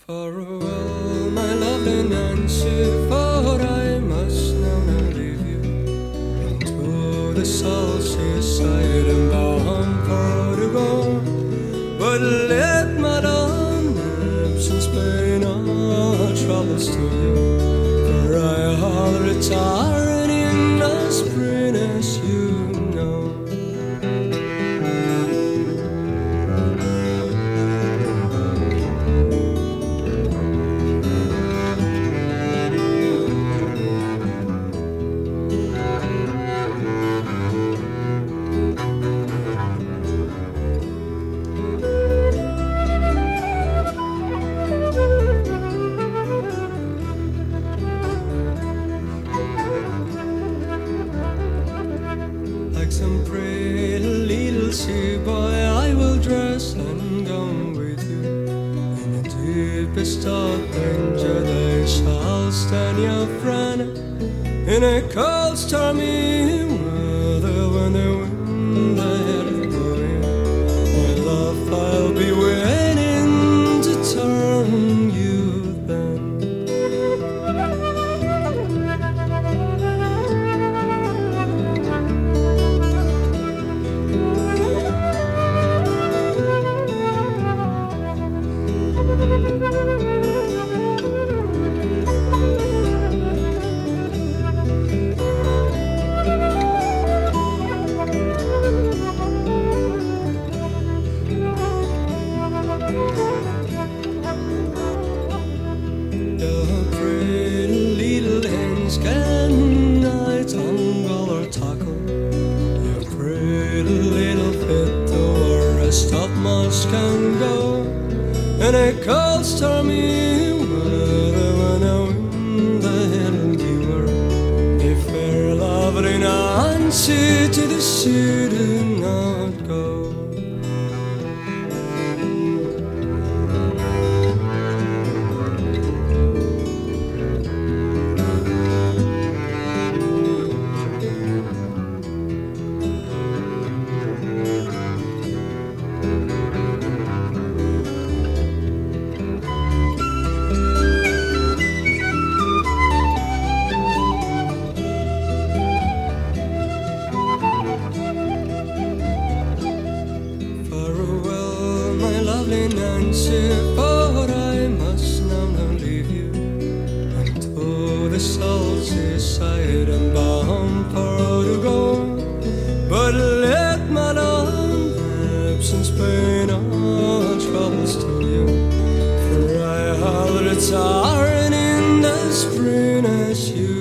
Farewell, my lovely Nancy, for I must now leave you into the South Seaside and bound for to go. But let Madame absence pay no troubles to you, for I have retired in the spring, as you know. Like some pretty little sea boy, I will dress and go with you. In the deepest of danger, they shall stand your friend. In a cold, stormy weather, when the wind ahead is blowing, my love, I'll be waiting to turn you then. The pretty little hands can I tangle or tackle your pretty little feet to where a topmost can go. And a cold, stormy weather, when I wind the hill and you were a fair, lovely Nancy, to the sea do not go. Farewell, my lovely Nancy, for I must now leave you unto the South Seaside and bound for to go. But let Madame absence pay no troubles to you, for I have retired in the spring, as you